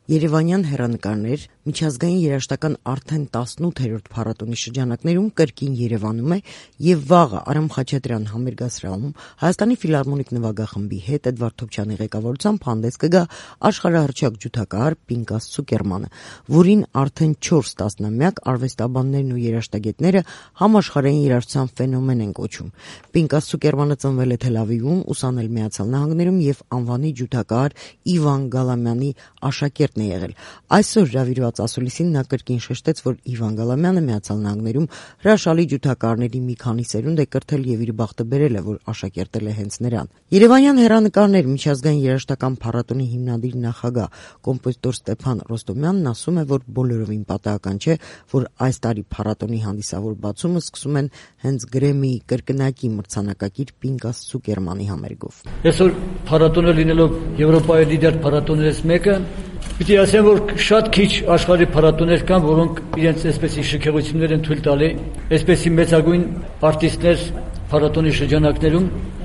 Երևանյան հեռանկարներ միջազգային երաժշտական արդեն 18-րդ փառատոնի շրջանակներում կրկին Երևանում է եւ վաղը Արամ Խաչատրյան համերգասրահում Հայաստանի ֆիլհարմոնիկ նվագախմբի հետ Էդվարդ Թոփչյանի ղեկավարությամբ հանդես կգա աշխարհահռչակ ջութակահար Պինկաս Ցուկերմանը, որին արդեն 4 տասնամյակ արվեստաբաններն ու երաժշտագետները համաշխարհային երաժշտության ֆենոմեն են կոչում։ Պինկաս Ցուկերմանը ծնվել է Թել Ավիվում, ուսանել Միացյալ Նահանգներում եւ անվանի ջութակահար Իվան Գալամյանի աշակերտ է եղել։ Այսօր հրավիրված ասուլիսին նա կրկին շեշտեց, որ Իվան Գալամյանը Միացյալ Նահանգներում հրաշալի ջութակահարների մի քանի սերունդ է կրթել եւ իր բախտը բերել է, որ աշակերտել է հենց նրան։ Երևանյան հեռանկարներ միջազգային երաժշտական փառատոնի հիմնադիր նախագահ կոմպոզիտոր Ստեփան Ռոստոմյանն ասում է, որ բոլորովին պատահական չէ, որ այս տարի փառատոնի հանդիսավոր բացումը սկսում են հենց Գրեմմիի կրկնակի մրցանակակիր Պինկաս Ցուկերմանի համերգով։ Այսօր փառատոնը լինելով Եվրոպայի լիդեր փառատոններից մեկը, պիտի ասեմ, որ շատ քիչ աշխարհի փառատոներ կան, որոնք իրենց այսպեսի շքեղություններ են թույլ տալի, այսպեսի մեծագույն արտիստներ փառատոնի շրջանակներում,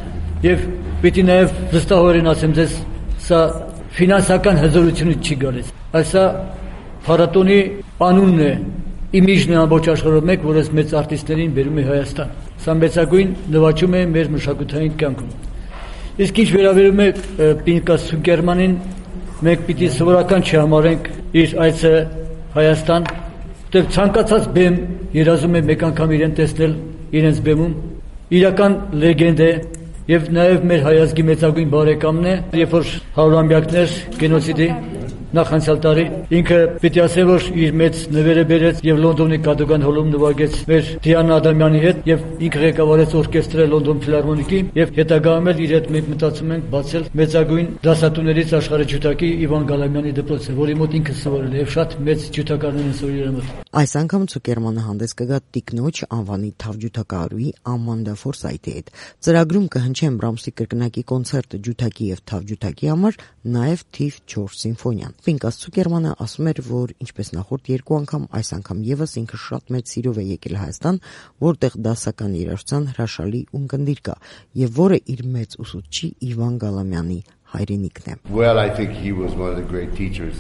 եւ պիտի նաեւ վստահորեն ասեմ ձեզ, սա ֆինանսական հզորությունից չի գալիս։ Այսա փառատոնի անունն է, իմիջն է ամբողջ աշխարհում մեկ, որ այս մեծ արտիստներին բերում է Հայաստան։ Սա մեծագույն նվաճում է մեր մշակութային կյանքում։ Իսկ ինչ վերաբերում է Պինկաս Ցուկերմանին, մենք պիտի սովորական չհամարենք իր այցը Հայաստան, որտեղ ցանկացած բեմ երազում է մեկ անգամ իրեն տեսնել իրենց բեմում, իրական լեգենդ է եւ նաեւ մեր հայազգի մեծագույն բարեկամն է, երբ որ 100-ամյակներ գենոցիդի նախանցյալ տարի ինքը պիտի ասեմ, որ իր մեծ նվերը բերեց եւ Լոնդոնի Կադոգան հոլում նվագեց մեր Դիանա Ադամյանի հետ եւ ինքը ղեկավարեց օրկեստրը Լոնդոն ֆիլհարմոնիկի եւ հետագայում էլ իր հետ մենք մտածում ենք բացել մեծագույն դասատուներից աշխարհի ջութակի Իվան Գալամյանի դպրոցը, որի մոտ ինքը սովորել է եւ շատ մեծ ջութակարներ են սովորել իր մոտ։ Այս անգամ Ցուկերմանը հանդես կգա Տիկնոջ անվանի թավջութակահարուհի Ամանդա Ֆորսայթի հետ։ Ծրագրում կհնչեն Բրամսի կրկնակի կոնցերտը ջութակի եւ թավջութակի համար, նաեւ թիվ 4 սիմֆոնիան։ Պինկաս Ցուկերմանը ասում էր, որ ինչպես նախորդ 2 անգամ, այս անգամ եւս ինքը շատ մեծ սիրով է եկել Հայաստան, որտեղ դասական երաժշտության հրաշալի ունկնդիր կա եւ որը իր մեծ ուսուցչի Իվան Գալամյանի հայրենիքն է։ Well, I think he was one of the great teachers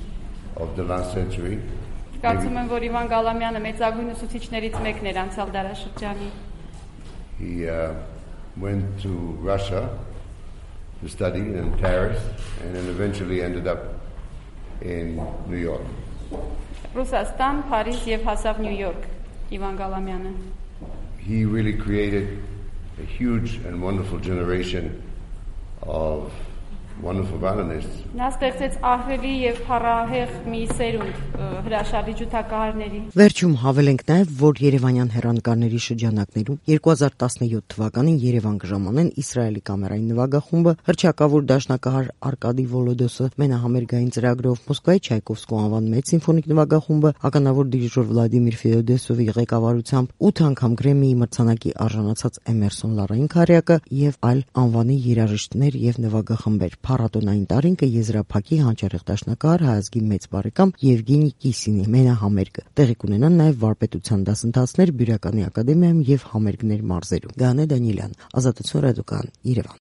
of the last century. Կարծում եմ, որ Իվան Գալամյանը մեծագույն ուսուցիչներից մեկն էր անցյալ դարաշրջանի։ He went to Russia to study in Paris and then eventually ended up in New York. Ռուսաստան, Փարիզ եւ հասավ Նյու Յորք Իվան Գալամյանը։ He really created a huge and wonderful generation of wonderful violinists. Նա ստեղծեց ահռելի եւ փառահեղ մի սերունդ հրաշալի ջութակահարների։ Վերջում հավելենք նաև, որ Երևանյան հեռանկարների շրջանակներում 2017 թվականին Երևան կժամանեն Իսրայելի կամերային նվագախումբը, հռչակավոր դաշնակահար Արկադի Վոլոդոսը մենահամերգային ծրագրով, Մոսկվայի Չայկովսկու անվան մեծ սիմֆոնիկ նվագախումբը, ականավոր դիրիժոր Վլադիմիր Ֆեոդոսովի ղեկավարությամբ 8 անգամ Գրեմմիի մրցանակի արժանացած Էմերսոն Լարային քարյակը եւ այլ անվանի երաժիշտներ եւ նվագախմբեր։ Փառատոնային տարինքը եզրափակի հանճարեղ դաշնակահար հայազգի մեծ բարեկամ Եվգենի Կիսինի մենահամերգը։ Տեղի կունենան նաև վարպետության դասընթացներ Բյուրականի ակադեմիայում եւ համերգներ մարզերում։ Գանե Դանիելյան, Ազատություն ռադիոկայան, Երևան։